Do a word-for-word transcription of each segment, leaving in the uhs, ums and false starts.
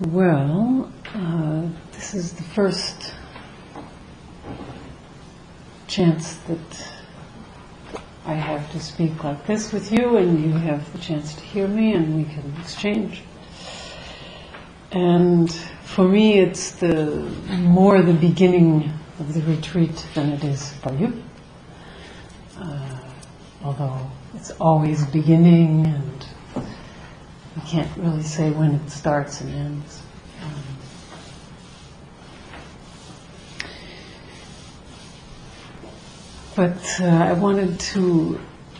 Well, uh, this is the first chance that I have to speak like this with you, and you have the chance to hear me, and we can exchange. And for me, it's the more the beginning of the retreat than it is for you. Uh, although it's always beginning, and you can't really say when it starts and ends. Um, but uh, I wanted to,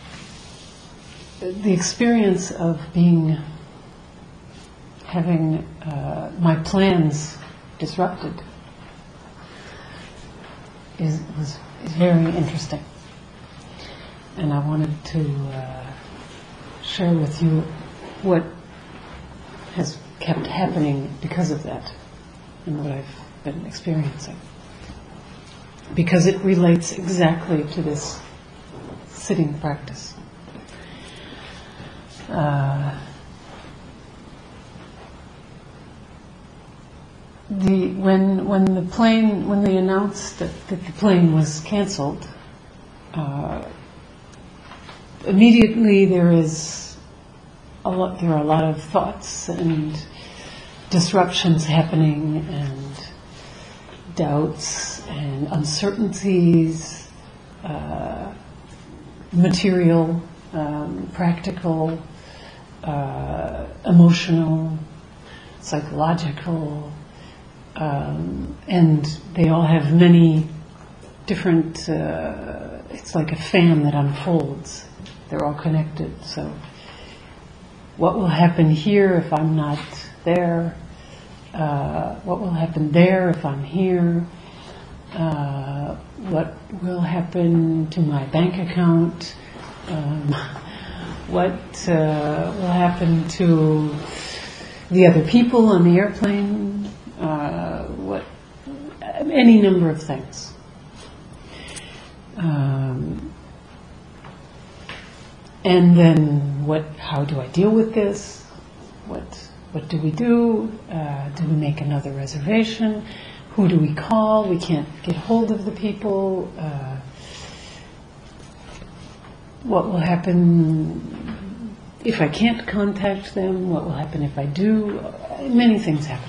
the experience of being, having uh, my plans disrupted is was is very interesting, and I wanted to uh, share with you what has kept happening because of that, and what I've been experiencing, because it relates exactly to this sitting practice. Uh, the when when the plane when they announced that, that the plane was canceled, uh, immediately there is. A lot, there are a lot of thoughts and disruptions happening, and doubts and uncertainties, uh, material, um, practical, uh, emotional, psychological, um, and they all have many different, uh, it's like a fan that unfolds. They're all connected, so what will happen here if I'm not there? Uh, what will happen there if I'm here? Uh, what will happen to my bank account? Um, what uh, will happen to the other people on the airplane? Uh, what? Any number of things. Um, And then, what? How do I deal with this? What? What do we do? Uh, do we make another reservation? Who do we call? We can't get hold of the people. Uh, what will happen if I can't contact them? What will happen if I do? Uh, many things happen.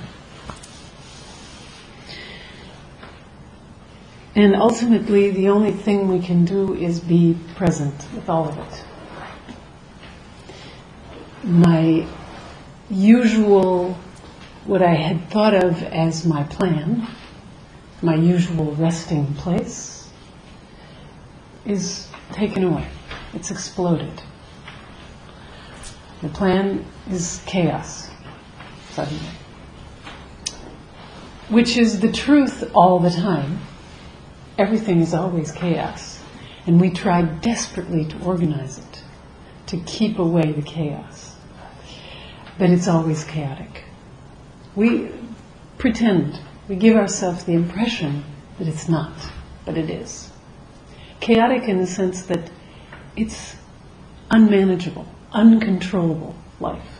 And ultimately, the only thing we can do is be present with all of it. My usual, what I had thought of as my plan, my usual resting place, is taken away. It's exploded. The plan is chaos, suddenly. Which is the truth all the time. Everything is always chaos. And we try desperately to organize it, to keep away the chaos. But it's always chaotic. We pretend, we give ourselves the impression that it's not, but it is. Chaotic in the sense that it's unmanageable, uncontrollable life.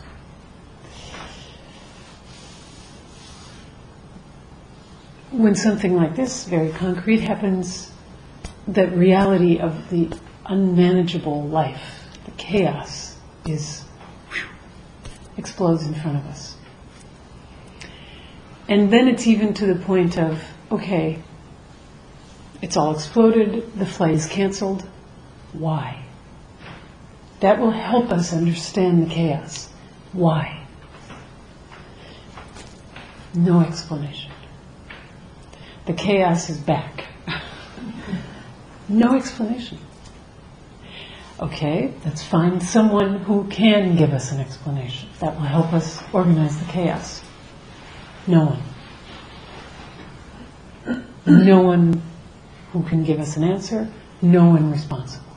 When something like this, very concrete, happens, the reality of the unmanageable life, the chaos, is explodes in front of us. And then it's even to the point of, okay, it's all exploded, the flight is canceled. Why? That will help us understand the chaos. Why? No explanation. The chaos is back. No explanation. Okay, let's find someone who can give us an explanation. That will help us organize the chaos. No one. No one who can give us an answer. No one responsible.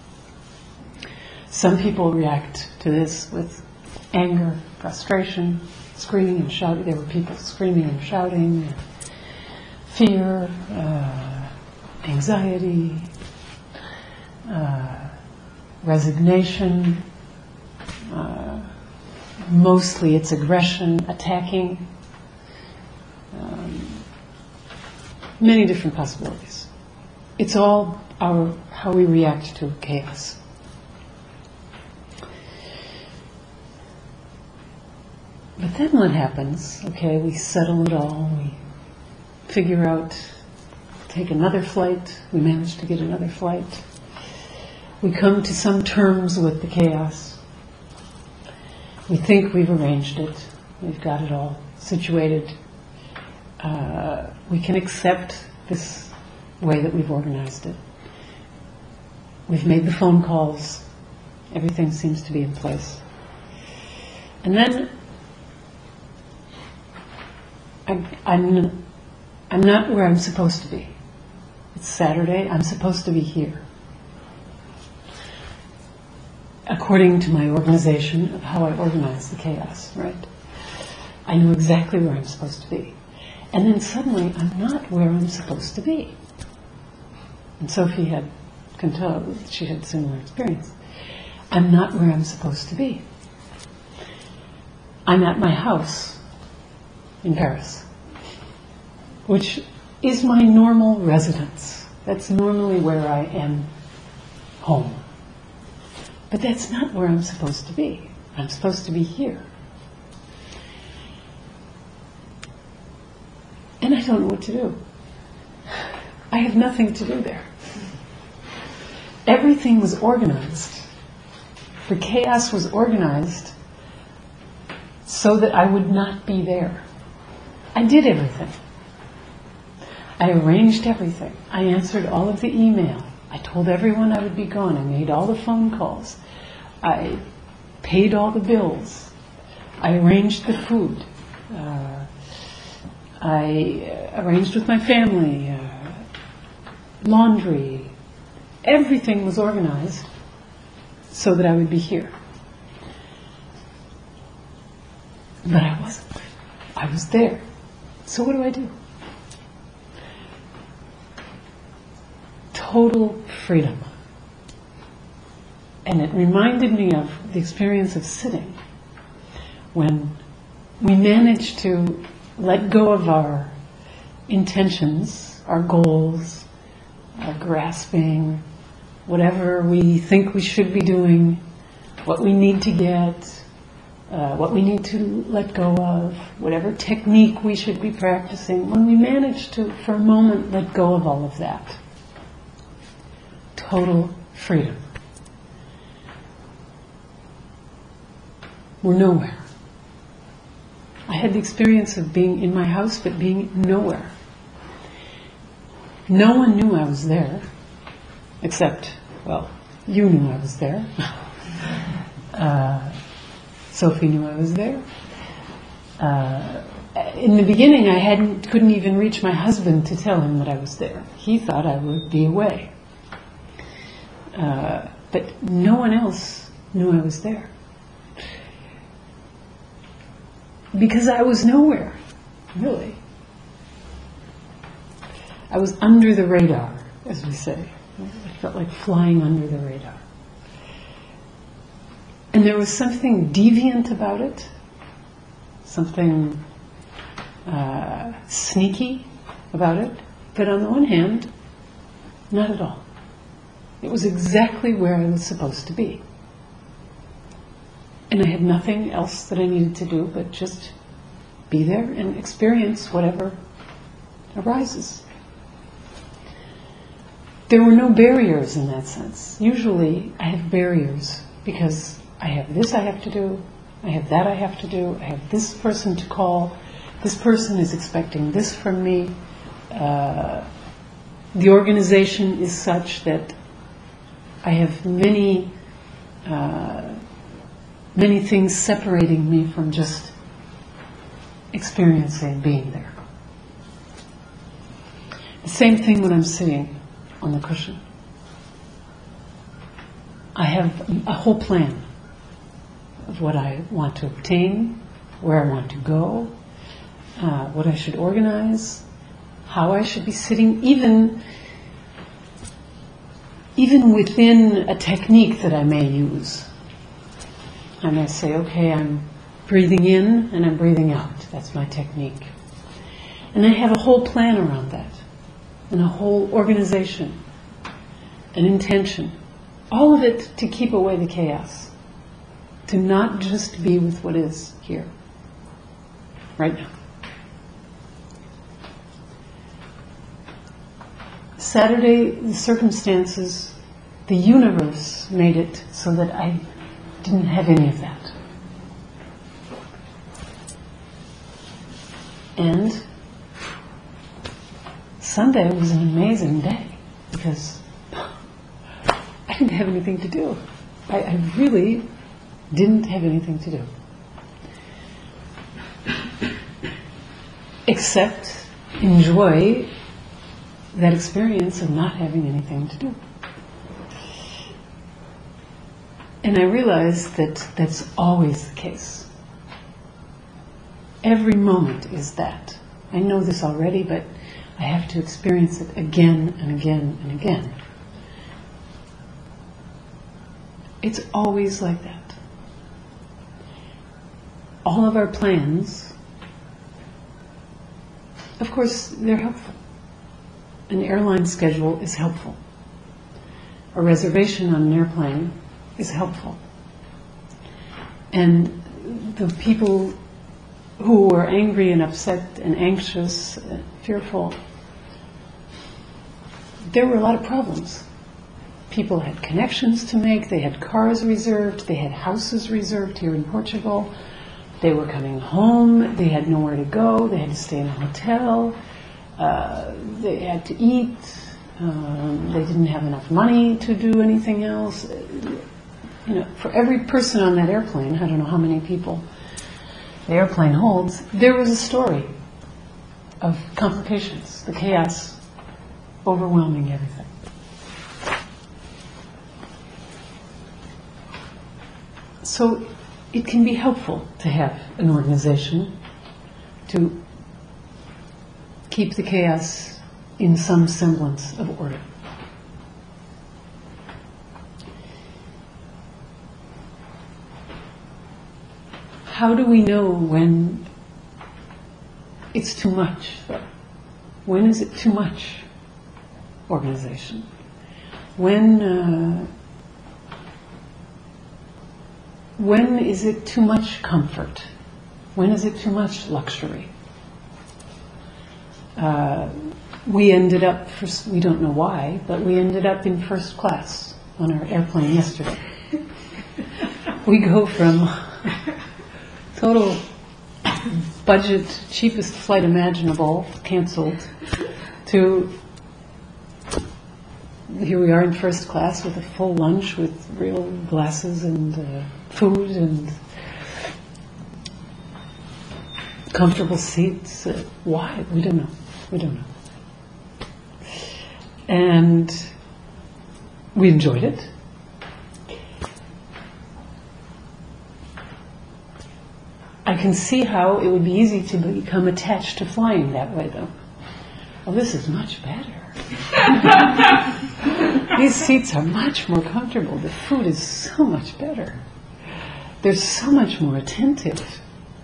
Some people react to this with anger, frustration, screaming and shouting. There were people screaming and shouting, fear, uh, anxiety, uh, resignation, uh, mostly it's aggression, attacking, many different possibilities. It's all our how we react to chaos. But then what happens? Okay, we settle it all, we figure out, take another flight, we manage to get another flight. We come to some terms with the chaos. We think we've arranged it, we've got it all situated. Uh, we can accept this way that we've organized it. We've made the phone calls, everything seems to be in place. And then I, I'm, I'm not where I'm supposed to be. It's Saturday, I'm supposed to be here. According to my organization of how I organize the chaos, right? I know exactly where I'm supposed to be. And then suddenly I'm not where I'm supposed to be. And Sophie had, can tell, she had a similar experience. I'm not where I'm supposed to be. I'm at my house in Paris, which is my normal residence. That's normally where I am home. But that's not where I'm supposed to be. I'm supposed to be here. And I don't know what to do. I have nothing to do there. Everything was organized. The chaos was organized so that I would not be there. I did everything. I arranged everything. I answered all of the email. I told everyone I would be gone. I made all the phone calls. I paid all the bills. I arranged the food. Uh, I uh, arranged with my family. Uh, laundry. Everything was organized so that I would be here. But I wasn't. I was there. So what do I do? Total freedom. And it reminded me of the experience of sitting, when we managed to let go of our intentions, our goals, our grasping, whatever we think we should be doing, what we need to get, uh, what we need to let go of, whatever technique we should be practicing. When we manage to, for a moment, let go of all of that, total freedom. We're nowhere. I had the experience of being in my house, but being nowhere. No one knew I was there, except, well, you knew I was there. uh, Sophie knew I was there. Uh, in the beginning, I hadn't, couldn't even reach my husband to tell him that I was there. He thought I would be away. Uh, but no one else knew I was there. Because I was nowhere, really. I was under the radar, as we say. I felt like flying under the radar. And there was something deviant about it, something uh, sneaky about it, but on the one hand, not at all. It was exactly where I was supposed to be. And I had nothing else that I needed to do but just be there and experience whatever arises. There were no barriers in that sense. Usually I have barriers because I have this I have to do, I have that I have to do, I have this person to call, this person is expecting this from me. Uh, the organization is such that I have many uh, many things separating me from just experiencing being there. The same thing when I'm sitting on the cushion. I have a whole plan of what I want to obtain, where I want to go, uh, what I should organize, how I should be sitting, even even within a technique that I may use. I may say, okay, I'm breathing in and I'm breathing out. That's my technique. And I have a whole plan around that. and a whole organization, an intention, all of it to keep away the chaos, to not just be with what is here, right now. Saturday, the circumstances, the universe made it so that I didn't have any of that. And Sunday was an amazing day because I didn't have anything to do. I, I really didn't have anything to do except enjoy that experience of not having anything to do. And I realized that that's always the case. Every moment is that. I know this already, but I have to experience it again and again and again. It's always like that. All of our plans, of course, they're helpful. An airline schedule is helpful. A reservation on an airplane is helpful. And the people who were angry and upset and anxious and fearful, there were a lot of problems. People had connections to make, they had cars reserved, they had houses reserved here in Portugal, they were coming home, they had nowhere to go, they had to stay in a hotel, uh, they had to eat, um, they didn't have enough money to do anything else. You know, for every person on that airplane, I don't know how many people the airplane holds, there was a story of complications, the chaos overwhelming everything. So it can be helpful to have an organization to keep the chaos in some semblance of order. How do we know when it's too much? When is it too much organization? When uh, when is it too much comfort? When is it too much luxury? Uh, we ended up, first, we don't know why, but we ended up in first class on our airplane yesterday. We go from total budget, cheapest flight imaginable, canceled, to here we are in first class with a full lunch with real glasses and uh, food and comfortable seats. Uh, why? We don't know. We don't know. And we enjoyed it. I can see how it would be easy to become attached to flying that way, though. Oh, this is much better. These seats are much more comfortable. The food is so much better. They're so much more attentive.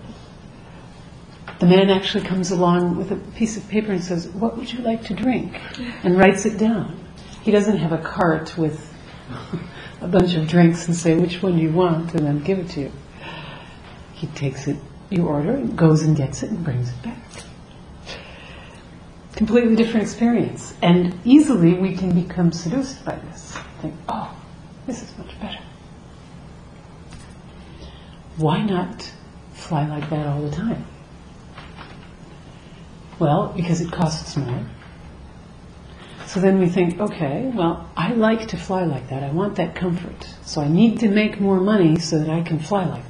The man actually comes along with a piece of paper and says, "What would you like to drink?" and writes it down. He doesn't have a cart with a bunch of drinks and say, "Which one do you want?" and then give it to you. He takes it, you order, goes and gets it and brings it back. Completely different experience. And easily we can become seduced by this. Think, oh, this is much better. Why not fly like that all the time? Well, because it costs more. So then we think, okay, well, I like to fly like that. I want that comfort. So I need to make more money so that I can fly like that.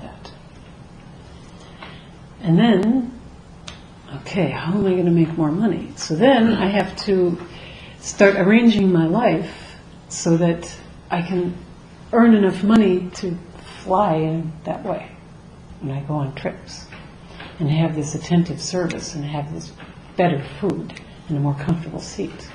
And then, okay, how am I going to make more money? So then I have to start arranging my life so that I can earn enough money to fly in that way when I go on trips and have this attentive service and have this better food and a more comfortable seat.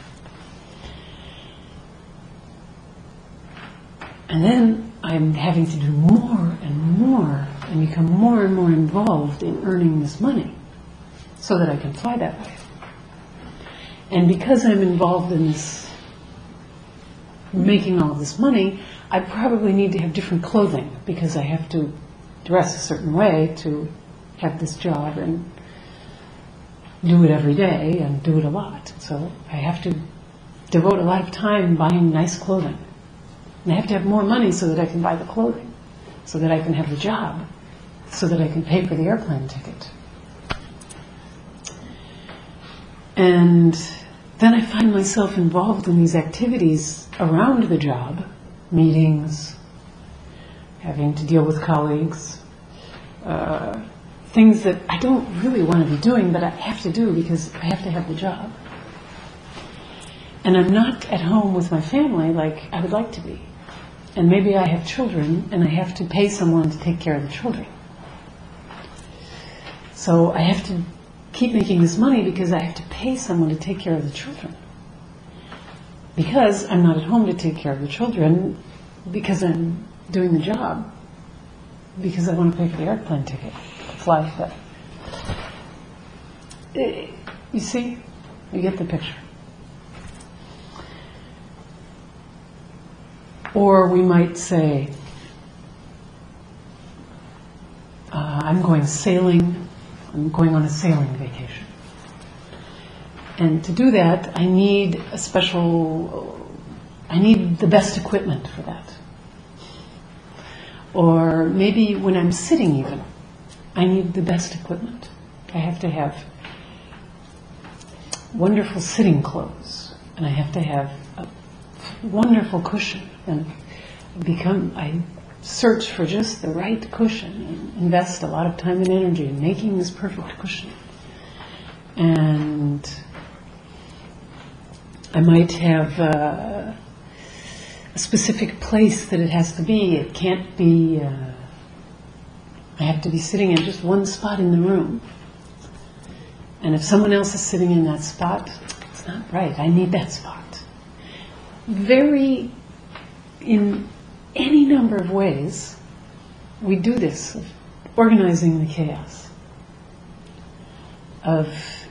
And then I'm having to do more and more and become more and more involved in earning this money so that I can fly that way. And because I'm involved in this, making all this money, I probably need to have different clothing because I have to dress a certain way to have this job and do it every day and do it a lot. So I have to devote a lot of time buying nice clothing. And I have to have more money so that I can buy the clothing, so that I can have the job, so that I can pay for the airplane ticket. And then I find myself involved in these activities around the job, meetings, having to deal with colleagues, uh, things that I don't really want to be doing, but I have to do because I have to have the job. And I'm not at home with my family like I would like to be. And maybe I have children, and I have to pay someone to take care of the children. So I have to keep making this money because I have to pay someone to take care of the children. Because I'm not at home to take care of the children, because I'm doing the job, because I want to pay for the airplane ticket to fly there. You see? You get the picture. Or we might say, uh, I'm going sailing, I'm going on a sailing vacation. And to do that, I need a special, I need the best equipment for that. Or maybe when I'm sitting even, I need the best equipment. I have to have wonderful sitting clothes, and I have to have a wonderful cushion, and become, I search for just the right cushion and invest a lot of time and energy in making this perfect cushion. And I might have uh, a specific place that it has to be. It can't be, uh, I have to be sitting in just one spot in the room. And if someone else is sitting in that spot, it's not right. I need that spot. Very, in any number of ways, we do this, of organizing the chaos, of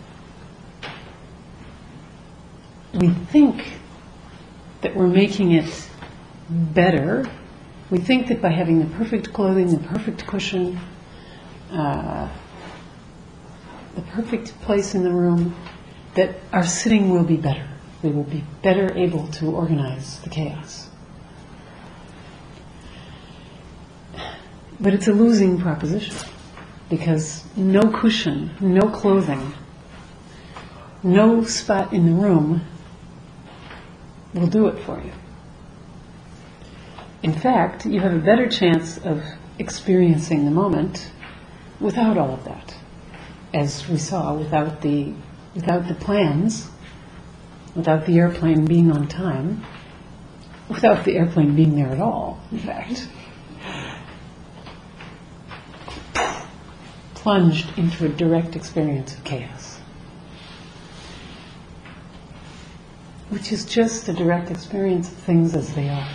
we think that we're making it better. We think that by having the perfect clothing, the perfect cushion, uh, the perfect place in the room, that our sitting will be better. We will be better able to organize the chaos. But it's a losing proposition, because no cushion, no clothing, no spot in the room will do it for you. In fact, you have a better chance of experiencing the moment without all of that. As we saw, without the without the plans, without the airplane being on time, without the airplane being there at all, in fact. Plunged into a direct experience of chaos, which is just a direct experience of things as they are.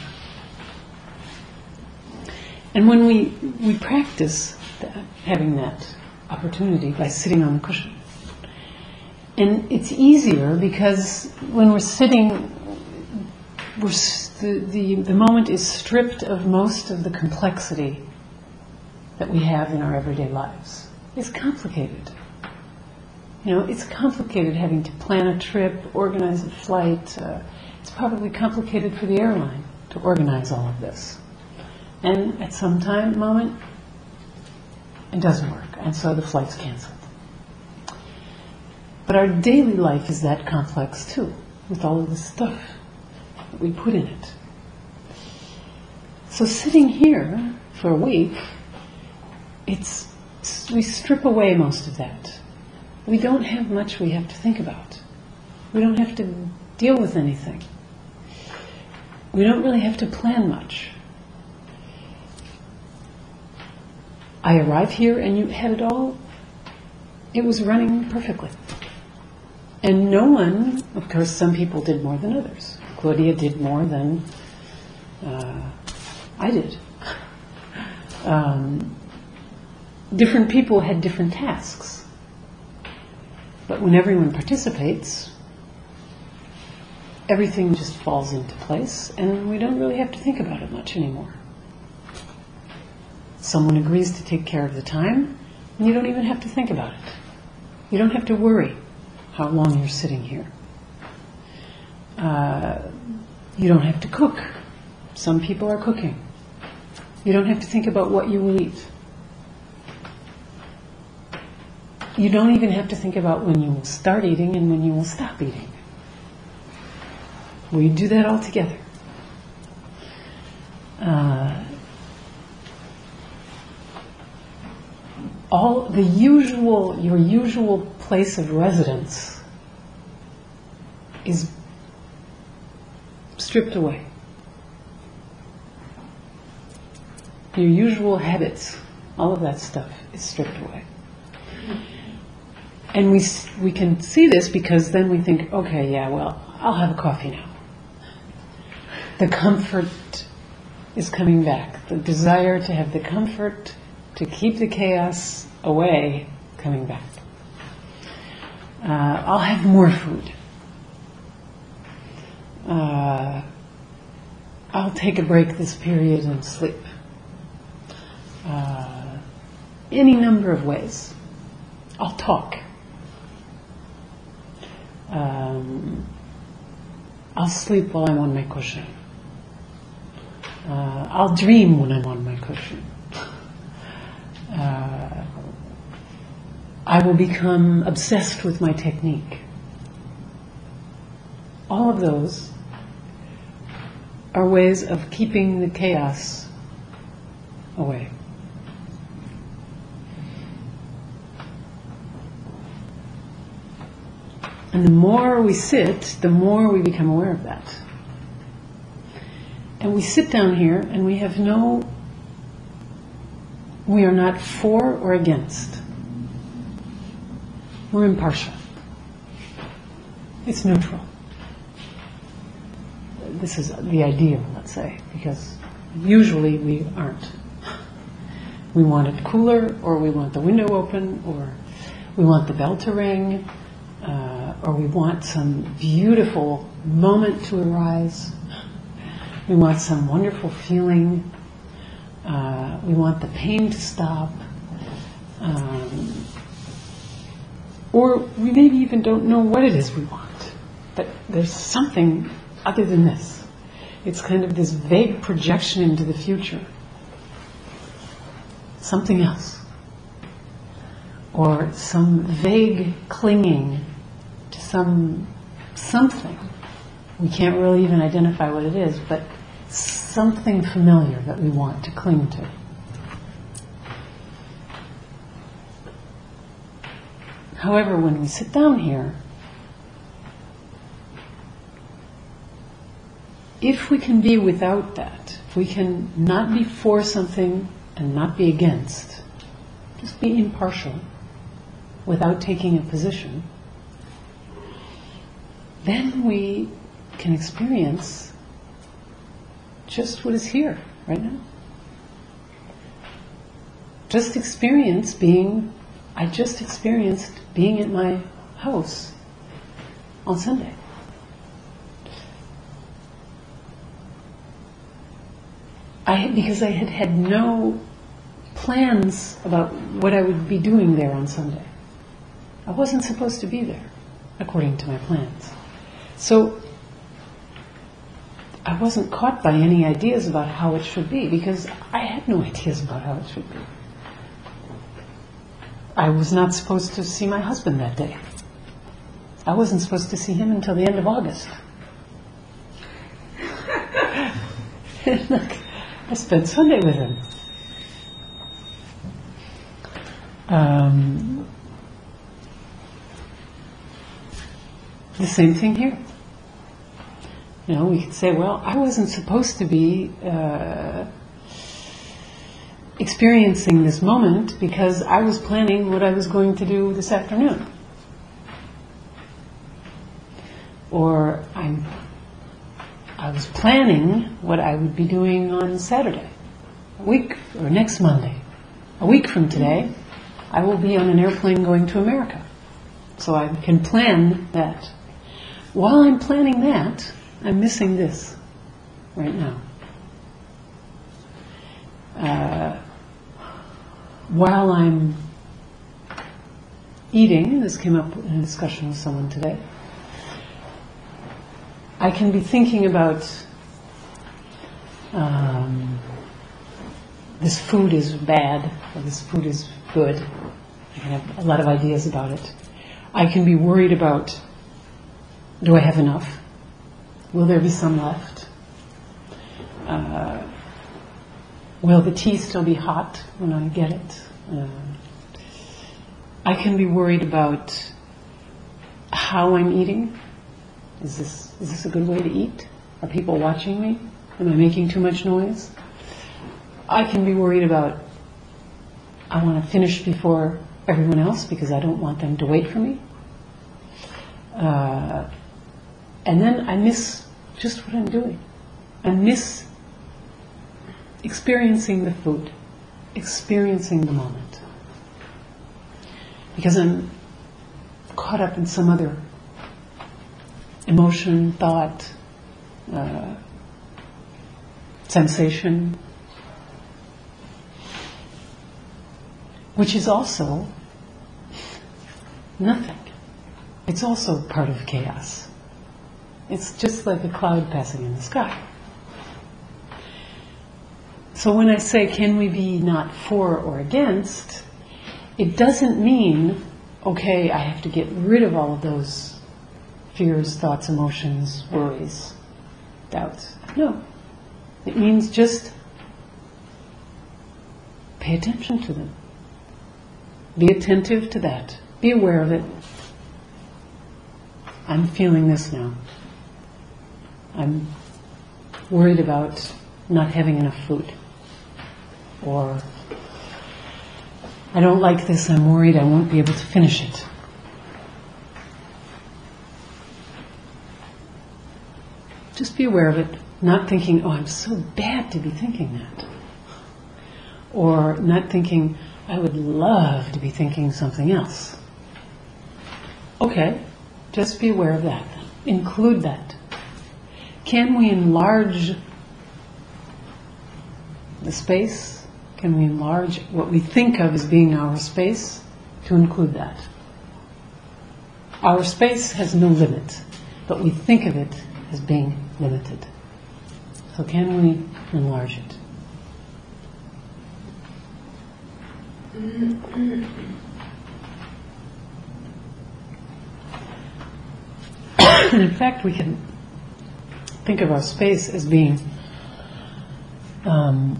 And when we, we practice that, having that opportunity by sitting on the cushion, and it's easier because when we're sitting, we're, the, the, the moment is stripped of most of the complexity that we have in our everyday lives. It's complicated. You know, it's complicated having to plan a trip, organize a flight. Uh, it's probably complicated for the airline to organize all of this. And at some time, moment, it doesn't work. And so the flight's canceled. But our daily life is that complex too, with all of the stuff that we put in it. So sitting here for a week, it's we strip away most of that. We don't have much we have to think about. We don't have to deal with anything. We don't really have to plan much. I arrived here and you had it all, it was running perfectly. And no one, of course some people did more than others. Claudia did more than uh, I did. Um, different people had different tasks. But when everyone participates, everything just falls into place, and we don't really have to think about it much anymore. Someone agrees to take care of the time, and you don't even have to think about it. You don't have to worry how long you're sitting here. Uh, you don't have to cook. Some people are cooking. You don't have to think about what you will eat. You don't even have to think about when you will start eating and when you will stop eating. We do that all together. Uh, all the usual, your usual place of residence is stripped away. Your usual habits, all of that stuff is stripped away. And we we can see this because then we think, okay, yeah, well, I'll have a coffee now. The comfort is coming back. The desire to have the comfort, to keep the chaos away, coming back. Uh, I'll have more food. Uh, I'll take a break this period and sleep. Uh, any number of ways. I'll talk. Um, I'll sleep while I'm on my cushion. Uh, I'll dream when I'm on my cushion. Uh, I will become obsessed with my technique. All of those are ways of keeping the chaos away. And the more we sit, the more we become aware of that. And we sit down here and we have no, we are not for or against. We're impartial. It's neutral. This is the ideal, let's say, because usually we aren't. We want it cooler, or we want the window open, or we want the bell to ring, uh, or we want some beautiful moment to arise. We want some wonderful feeling. Uh, we want the pain to stop. Um, or we maybe even don't know what it is we want. But there's something other than this. It's kind of this vague projection into the future. Something else. Or some vague clinging to some something. We can't really even identify what it is, but something familiar that we want to cling to. However, when we sit down here, if we can be without that, if we can not be for something and not be against, just be impartial without taking a position, then we can experience just what is here right now. Just experience being, I just experienced being at my house on Sunday. I, because I had had no plans about what I would be doing there on Sunday. I wasn't supposed to be there, according to my plans. So I wasn't caught by any ideas about how it should be, because I had no ideas about how it should be. I was not supposed to see my husband that day. I wasn't supposed to see him until the end of August. I spent Sunday with him. Um, the same thing here. You know, we could say, well, I wasn't supposed to be uh, experiencing this moment because I was planning what I was going to do this afternoon. Or I'm, I was planning what I would be doing on Saturday, a week, or next Monday. A week from today, I will be on an airplane going to America. So I can plan that. While I'm planning that, I'm missing this right now. Uh, while I'm eating, this came up in a discussion with someone today, I can be thinking about um, this food is bad or this food is good. I can have a lot of ideas about it. I can be worried about, do I have enough? Will there be some left? Uh, will the tea still be hot when I get it? Uh, I can be worried about how I'm eating. Is this is this a good way to eat? Are people watching me? Am I making too much noise? I can be worried about, I want to finish before everyone else because I don't want them to wait for me. Uh, and then I miss just what I'm doing. I miss experiencing the food, experiencing the moment. Because I'm caught up in some other emotion, thought, uh, sensation, which is also nothing. It's also part of chaos. It's just like a cloud passing in the sky. So when I say, can we be not for or against, it doesn't mean, okay, I have to get rid of all of those fears, thoughts, emotions, worries, doubts. No. It means just pay attention to them. Be attentive to that. Be aware of it. I'm feeling this now. I'm worried about not having enough food. Or I don't like this, I'm worried I won't be able to finish it. Just be aware of it, not thinking, oh, I'm so bad to be thinking that. Or not thinking, I would love to be thinking something else. Okay, just be aware of that. Include that. Can we enlarge the space? Can we enlarge what we think of as being our space to include that? Our space has no limit, but we think of it as being limited. So can we enlarge it? And in fact, we can think of our space as being um,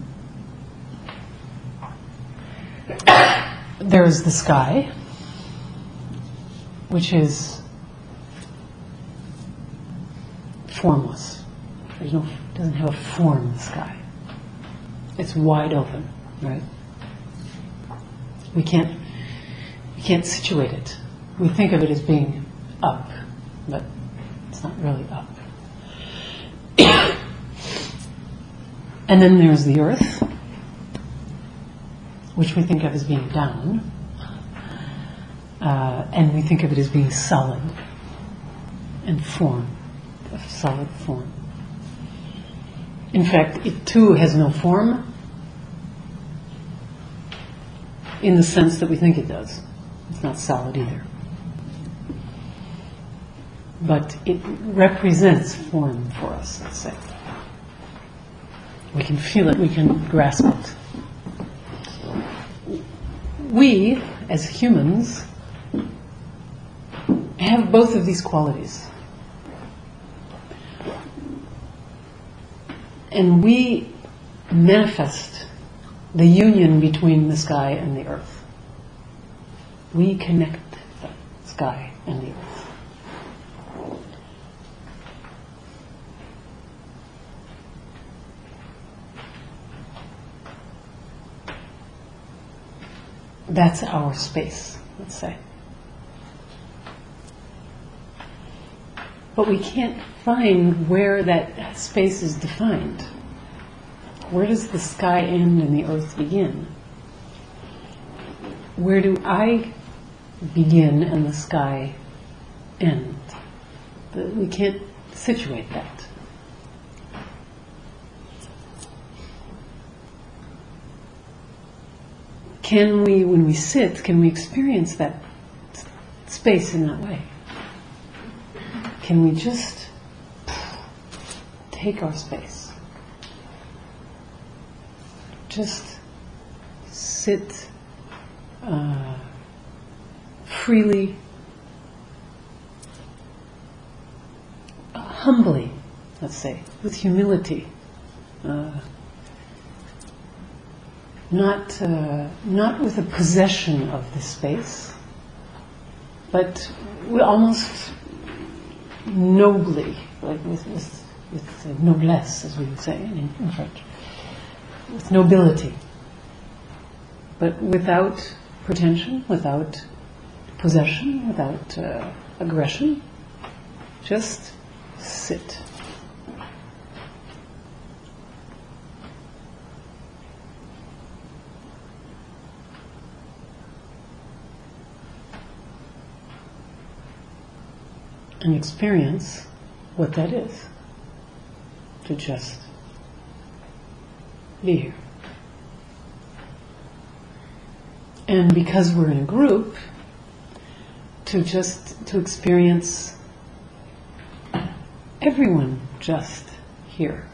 there's the sky, which is formless. There's no, doesn't have a form in the sky. It's wide open, right? We can't, we can't situate it. We think of it as being up, but it's not really up. And then there's the earth, which we think of as being down, uh, and we think of it as being solid and form, a solid form. In fact, it too has no form in the sense that we think it does. It's not solid either. But it represents form for us, let's say. We can feel it, we can grasp it. We, as humans, have both of these qualities. And we manifest the union between the sky and the earth. We connect the sky and the earth. That's our space, let's say. But we can't find where that space is defined. Where does the sky end and the earth begin? Where do I begin and the sky end? The- We can't situate that. Can we, when we sit, can we experience that s- space in that way? Can we just take our space? Just sit uh, freely, uh, humbly, let's say, with humility. Uh, not uh, not with a possession of this space, but we almost nobly, like with with, with uh, noblesse, as we would say in, in French, with nobility, but without pretension, without possession, without uh, aggression. Just sit. And experience what that is, to just be here. And because we're in a group, to just to experience everyone just here.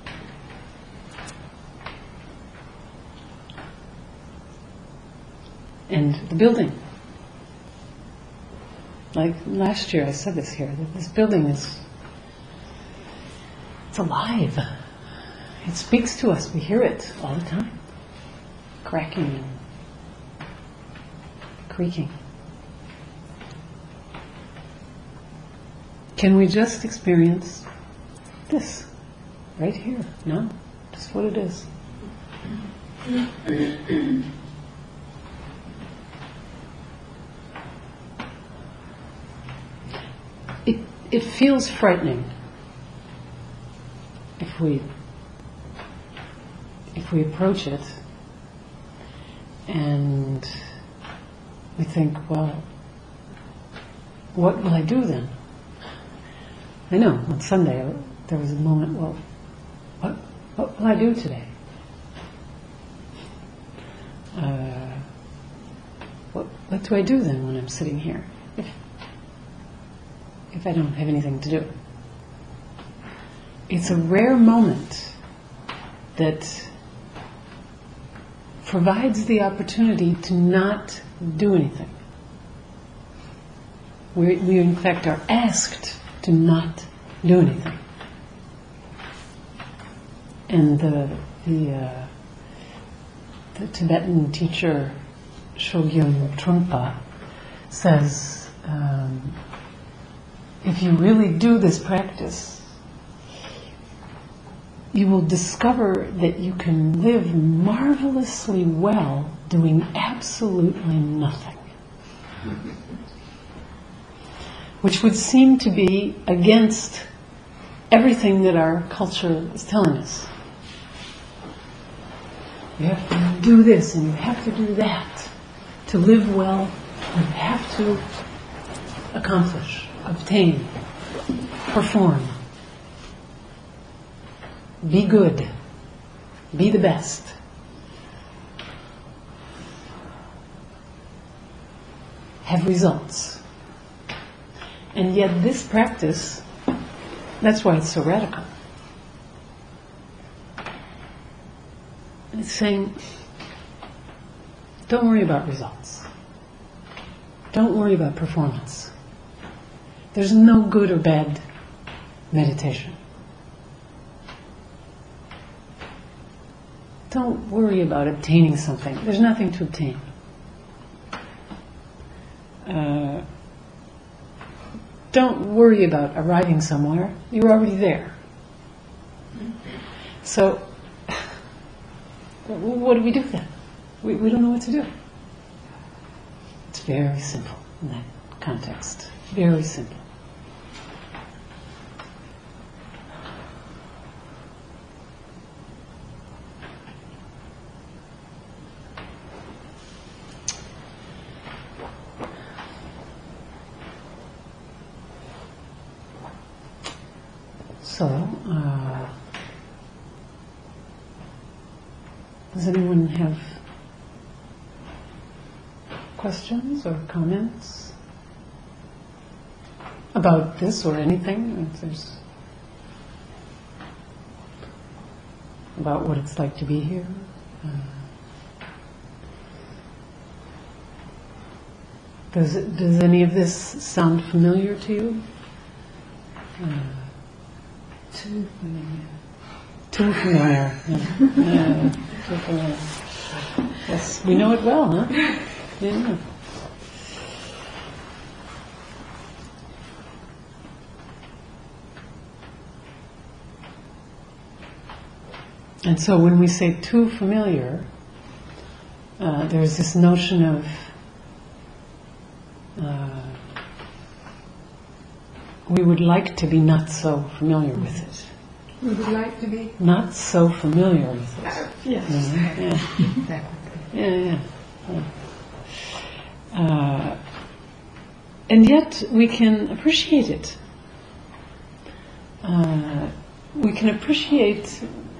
And the building. Like last year I said this here, that this building is, it's alive. It speaks to us, we hear it all the time. Cracking and creaking. Can we just experience this, right here, now, just what it is? It, it feels frightening if we if we approach it and we think, well, what will I do then? I know, on Sunday there was a moment, well, what, what will I do today? Uh, what, what do I do then when I'm sitting here? If, if I don't have anything to do. It's a rare moment that provides the opportunity to not do anything. We, we in fact are asked to not do anything. And the the, uh, the Tibetan teacher Chogyam Trungpa says, um, if you really do this practice, you will discover that you can live marvelously well doing absolutely nothing. Which would seem to be against everything that our culture is telling us. You have to do this and you have to do that. To live well, you have to accomplish, obtain, perform. Be good. Be the best. Have results. And yet this practice, that's why it's so radical. It's saying, don't worry about results. Don't worry about performance. There's no good or bad meditation. Don't worry about obtaining something. There's nothing to obtain. Uh, don't worry about arriving somewhere. You're already there. So, what do we do then? We, we don't know what to do. It's very simple in that context. Very simple. So, uh, does anyone have questions or comments about this or anything? If there's about what it's like to be here. Uh, does it, does any of this sound familiar to you? Uh, too familiar. Too familiar. Yeah. Yeah, too familiar. Yes, we know it well, huh? Yeah. And so when we say too familiar, uh, there's this notion of uh, we would like to be not so familiar with it. We would like to be not so familiar with it. Uh, yes. Yeah, yeah, yeah. yeah. Uh, and yet we can appreciate it. Uh, we can appreciate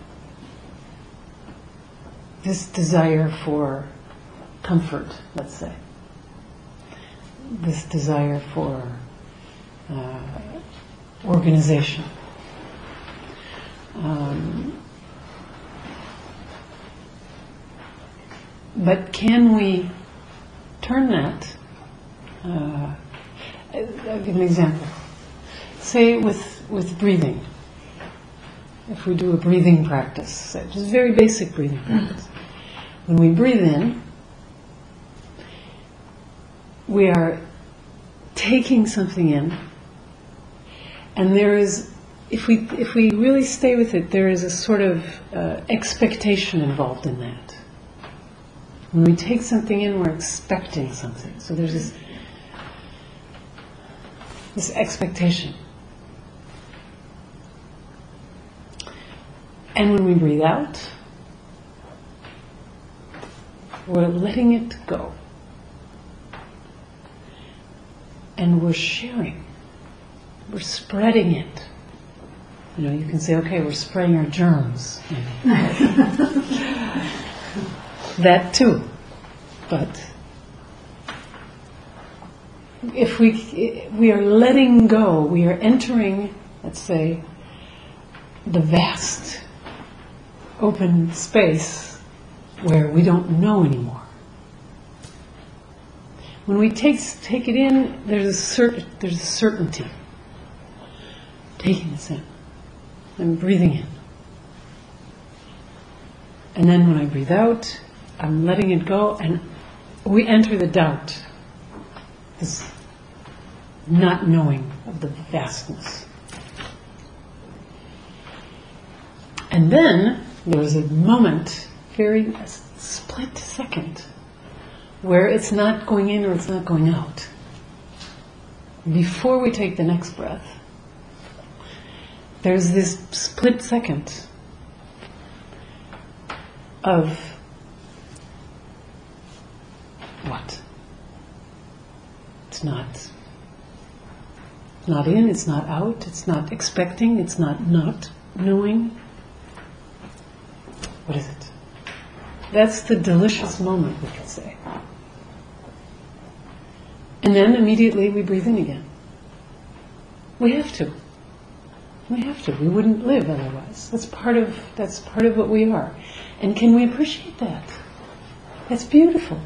this desire for comfort, let's say. This desire for uh, organization. Um, but can we turn that? Uh, I'll give an example. Say with, with breathing. If we do a breathing practice, just very basic breathing practice. When we breathe in, we are taking something in, and there is, if we if we really stay with it, there is a sort of uh, expectation involved in that. When we take something in, we're expecting something. So there's this this expectation. And when we breathe out, we're letting it go. And we're sharing. We're spreading it. You know, you can say, okay, we're spreading our germs. That too. But if we we are letting go, we are entering, let's say, the vast open space where we don't know anymore. When we take take it in, there's a cert, there's a certainty. Taking this in and breathing in, and then when I breathe out, I'm letting it go, and we enter the doubt, this not knowing of the vastness. And then there's a moment, very a split second, where it's not going in or it's not going out. Before we take the next breath, there's this split second of what? It's not not in, it's not out, it's not expecting, it's not not knowing. What is it? That's the delicious moment, we could say. And then immediately we breathe in again. We have to. We have to. We wouldn't live otherwise. That's part of that's part of what we are. And can we appreciate that? That's beautiful.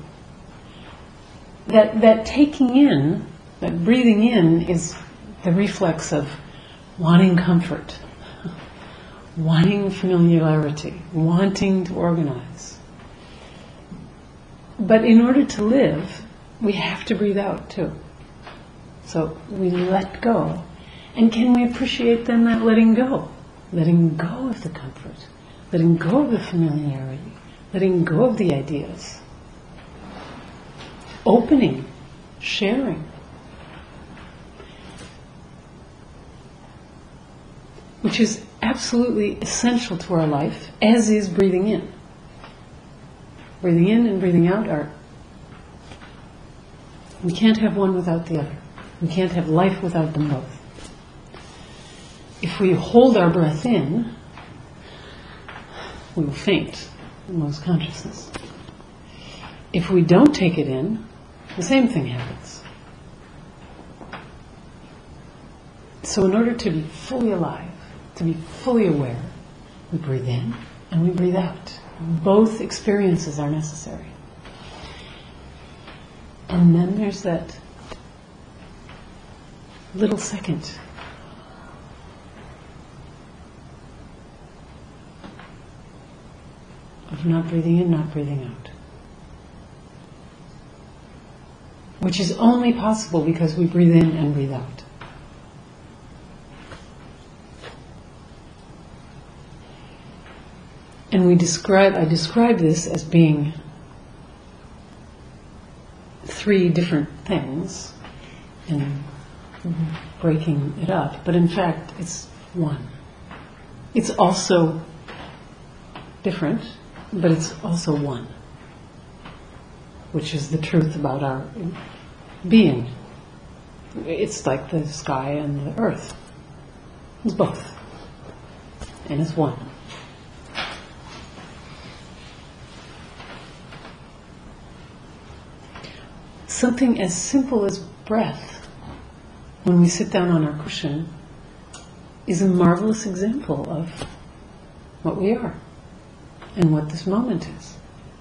That that taking in, that breathing in is the reflex of wanting comfort, wanting familiarity, wanting to organize. But in order to live, we have to breathe out too. So we let go. And can we appreciate then that letting go? Letting go of the comfort, letting go of the familiarity, letting go of the ideas. Opening, sharing. Which is absolutely essential to our life, as is breathing in. Breathing in and breathing out are... We can't have one without the other. We can't have life without them both. if we hold our breath in, we will faint and lose consciousness. If we don't take it in, the same thing happens. So in order to be fully alive, to be fully aware, we breathe in and we breathe out. Both experiences are necessary. And then there's that little second of not breathing in, not breathing out. Which is only possible because we breathe in and breathe out. And we describe, I describe this as being three different things and breaking it up, but in fact it's one. It's also different, but it's also one, which is the truth about our being. It's like the sky and the earth. It's both, and it's one. Something as simple as breath, when we sit down on our cushion, is a marvelous example of what we are and what this moment is.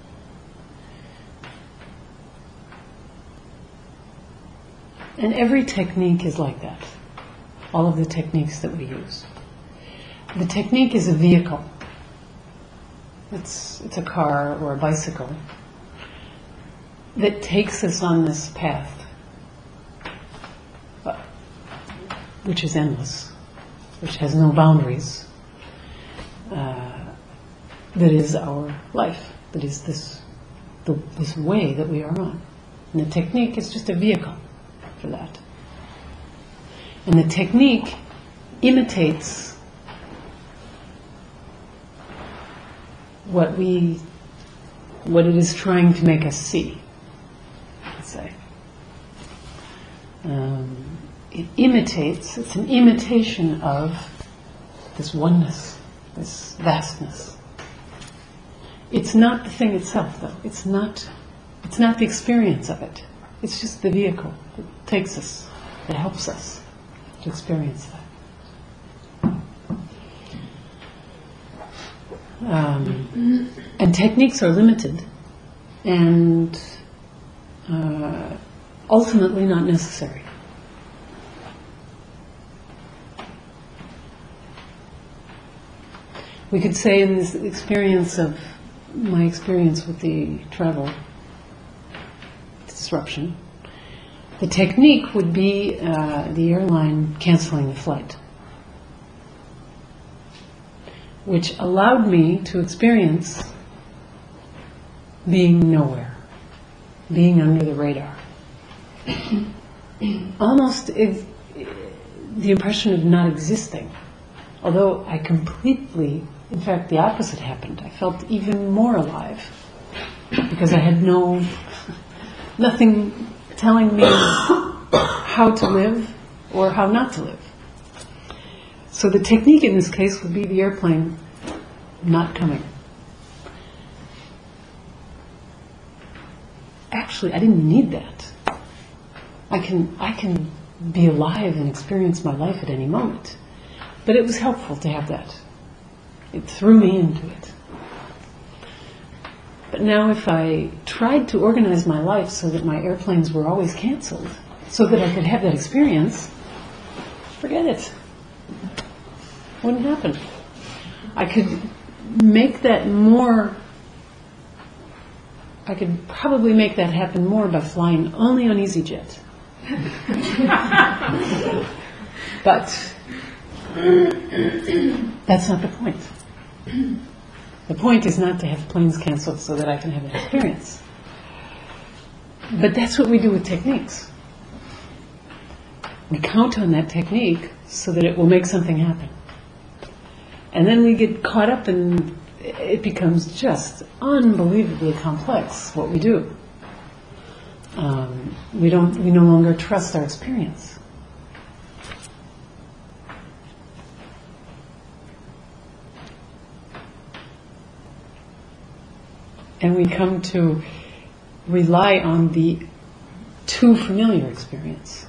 And every technique is like that. All of the techniques that we use. The technique is a vehicle. It's, it's a car or a bicycle that takes us on this path, uh, which is endless, which has no boundaries, uh, that is our life, that is this, the, this way that we are on. And the technique is just a vehicle for that. And the technique imitates what we, what it is trying to make us see. Say. Um, it imitates, it's an imitation of this oneness, this vastness. It's not the thing itself, though. It's not, it's not the experience of it. It's just the vehicle that takes us, that helps us to experience that. Um, and techniques are limited, and Uh, ultimately not necessary. We could say in this experience of my experience with the travel disruption, the technique would be uh, the airline canceling the flight, which allowed me to experience being nowhere, being under the radar. Almost if, the impression of not existing. Although I completely, in fact the opposite happened. I felt even more alive because I had no, nothing telling me how to live or how not to live. So the technique in this case would be the airplane not coming. Actually, I didn't need that. I can I can be alive and experience my life at any moment. But it was helpful to have that. It threw me into it. But now if I tried to organize my life so that my airplanes were always canceled, so that I could have that experience, forget it. Wouldn't happen. I could make that more I could probably make that happen more by flying only on EasyJet. But that's not the point. The point is not to have planes canceled so that I can have an experience. But that's what we do with techniques. We count on that technique so that it will make something happen. And then we get caught up in it becomes just unbelievably complex, what we do. Um, we don't, we no longer trust our experience. and we come to rely on the too familiar experience.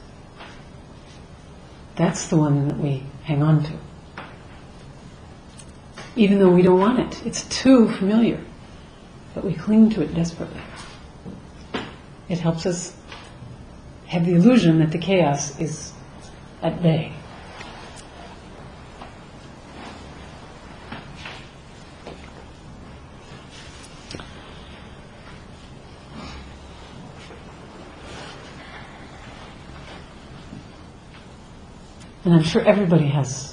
That's the one that we hang on to. Even though we don't want it. It's too familiar. But we cling to it desperately. It helps us have the illusion that the chaos is at bay. And I'm sure everybody has,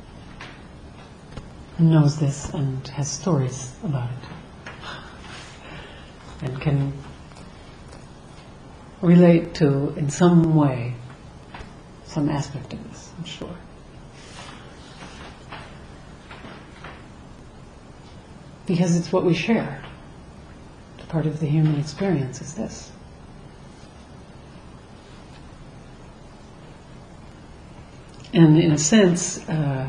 knows this and has stories about it. And can relate to, in some way, some aspect of this, I'm sure. Because it's what we share. Part of the human experience is this. And in a sense, uh,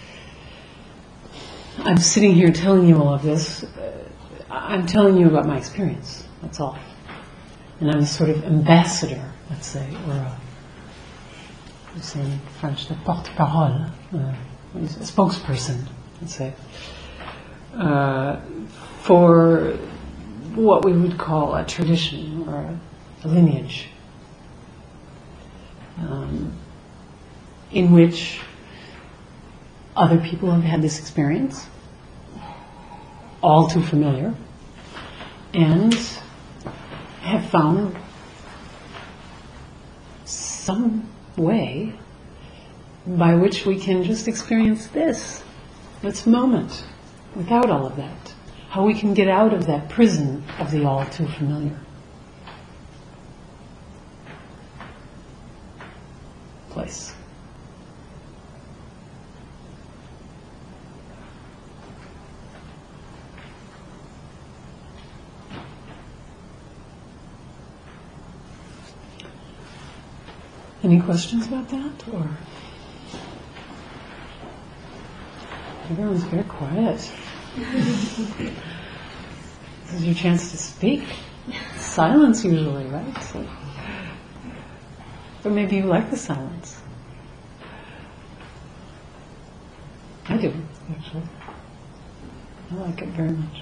I'm sitting here telling you all of this. Uh, I'm telling you about my experience. That's all. And I'm a sort of ambassador, let's say, or a, we say in French, the porte-parole, uh, a spokesperson, let's say, uh, for what we would call a tradition or a, a lineage. Um, in which other people have had this experience, all too familiar, and have found some way by which we can just experience this, this moment, without all of that. How we can get out of that prison of the all too familiar place. Any questions about that? Or everyone's very quiet. This is your chance to speak. Silence usually, right? So, or maybe you like the silence. I do, actually. I like it very much.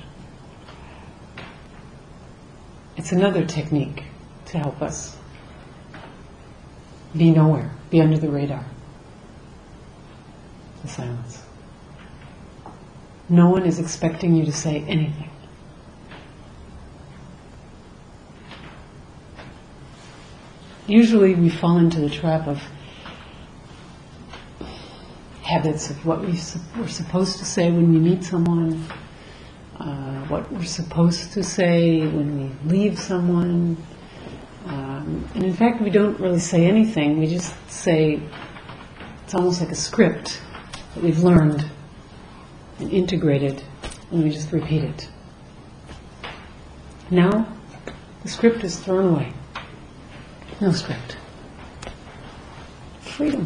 It's another technique to help us be nowhere, be under the radar. The silence. No one is expecting you to say anything. Usually we fall into the trap of habits of what we su- we're supposed to say when we meet someone, uh, what we're supposed to say when we leave someone. Um, and in fact, we don't really say anything. We just say, it's almost like a script that we've learned and integrated, and we just repeat it. Now, the script is thrown away. No script. Freedom.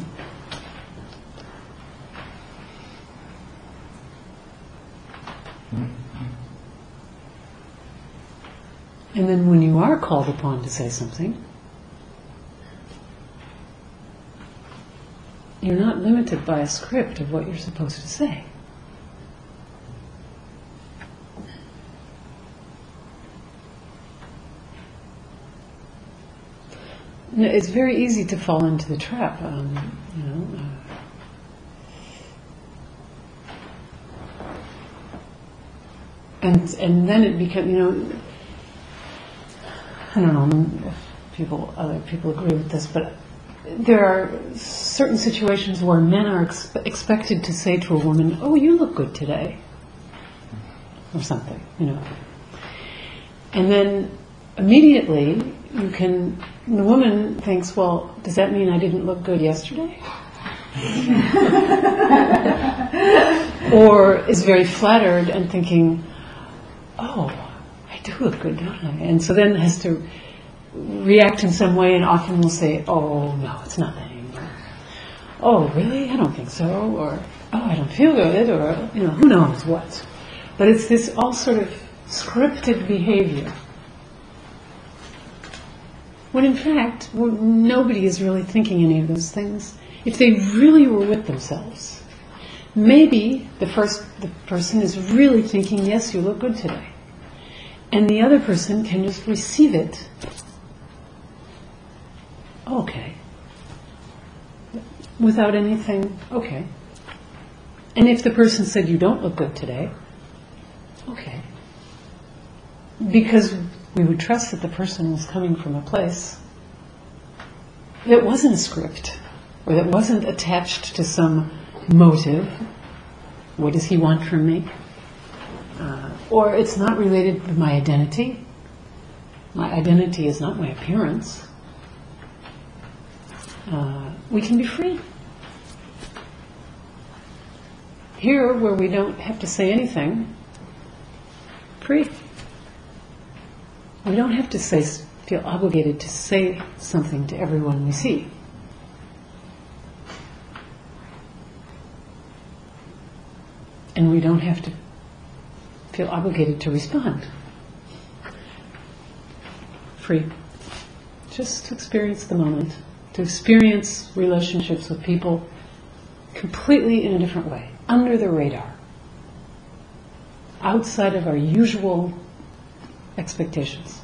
And then when you are called upon to say something, you're not limited by a script of what you're supposed to say. No, it's very easy to fall into the trap, um, you know. Uh, and and then it becomes, you know, I don't know if people, other people agree with this, but there are certain situations where men are ex- expected to say to a woman, "Oh, you look good today," or something, you know. And then immediately you can, the woman thinks, "Well, does that mean I didn't look good yesterday?" Or is very flattered and thinking, "Oh, I do look good, don't I?" And so then has to react in some way, and often will say, "Oh, no, it's nothing." Or, "Oh, really? I don't think so." Or, "Oh, I don't feel good," or, you know, who knows what. But it's this all sort of scripted behavior. When in fact, well, nobody is really thinking any of those things. If they really were with themselves, maybe the first the person is really thinking, yes, you look good today. And the other person can just receive it. Okay. Without anything, okay. And if the person said, you don't look good today, okay. Because we would trust that the person was coming from a place that wasn't a script, or that wasn't attached to some motive. What does he want from me? Uh, or it's not related to my identity. My identity is not my appearance. Uh, we can be free. Here, where we don't have to say anything, free. We don't have to say, feel obligated to say something to everyone we see. And we don't have to feel obligated to respond. Free. Just to experience the moment. To experience relationships with people completely in a different way. Under the radar. Outside of our usual expectations.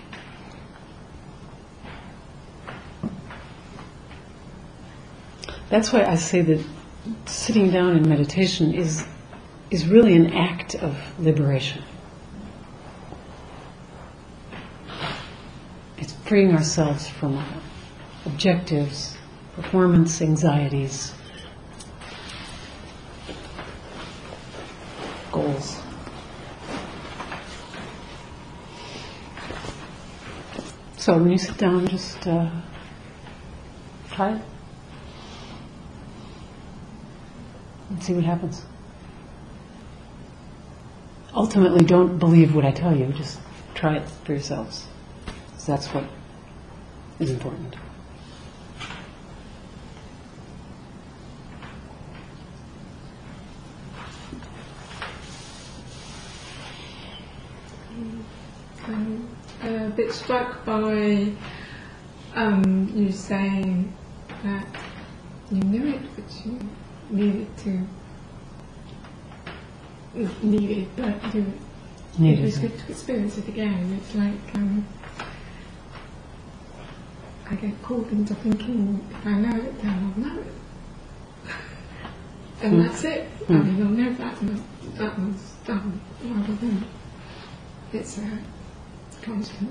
That's why I say that sitting down in meditation is is really an act of liberation. It's freeing ourselves from objectives, performance anxieties, goals. So when you sit down, just uh, try it and see what happens. Ultimately, don't believe what I tell you. Just try it for yourselves. So that's what is important. I'm a bit struck by um, you saying that you knew it, but you needed to. Not needed, but you, Needed. it was good to experience it again. It's like um, I get caught into thinking, if I know it, then I'll know it. And Mm. that's it. Mm. I mean, I'll know that, that, that was done, rather than it's a constant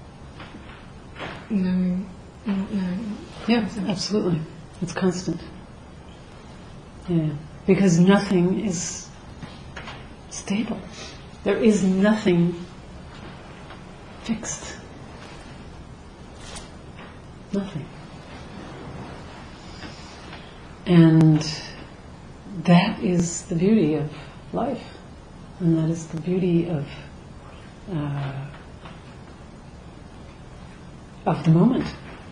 knowing, not knowing. Yeah, absolutely. It's constant. Yeah, because nothing is stable. There is nothing fixed. Nothing. And that is the beauty of life. And that is the beauty of uh, of the moment.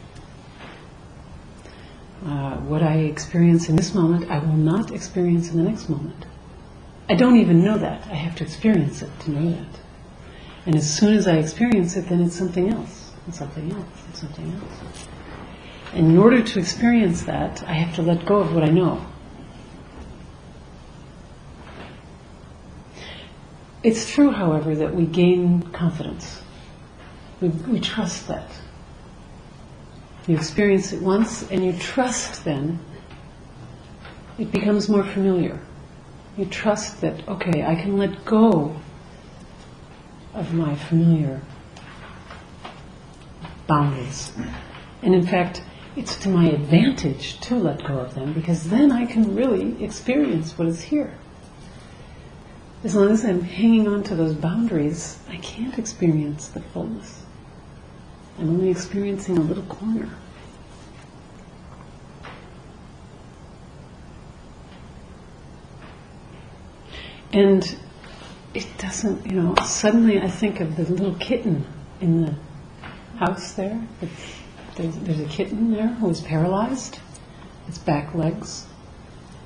Uh, what I experience in this moment, I will not experience in the next moment. I don't even know that. I have to experience it to know that. And as soon as I experience it, then it's something else, and something else, and something else. And in order to experience that, I have to let go of what I know. It's true, however, that we gain confidence. We, we trust that. You experience it once, and you trust then, it becomes more familiar. You trust that, okay, I can let go of my familiar boundaries. And in fact, it's to my advantage to let go of them, because then I can really experience what is here. As long as I'm hanging on to those boundaries, I can't experience the fullness. I'm only experiencing a little corner. And it doesn't, you know, suddenly I think of the little kitten in the house there. There's, there's a kitten there who is paralyzed, its back legs.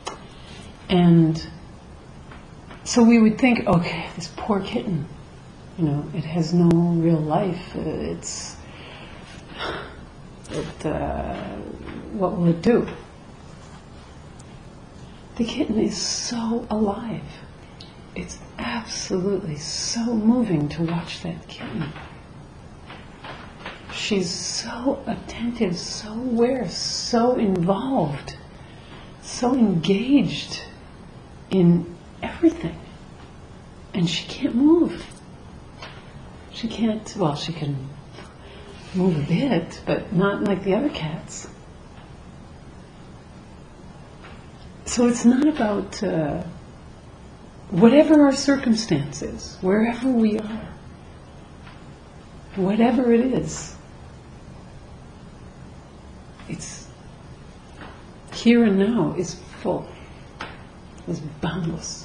And so we would think, okay, this poor kitten, You know, it has no real life. Uh, It's, it, uh, what will it do? The kitten is so alive. It's absolutely so moving to watch that kitten. She's so attentive, so aware, so involved, so engaged in everything. And she can't move. She can't, well, she can move a bit, but not like the other cats. So it's not about uh, whatever our circumstances, wherever we are, whatever it is, it's here and now is full, is boundless.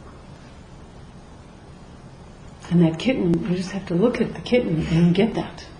And that kitten, you just have to look at the kitten and get that.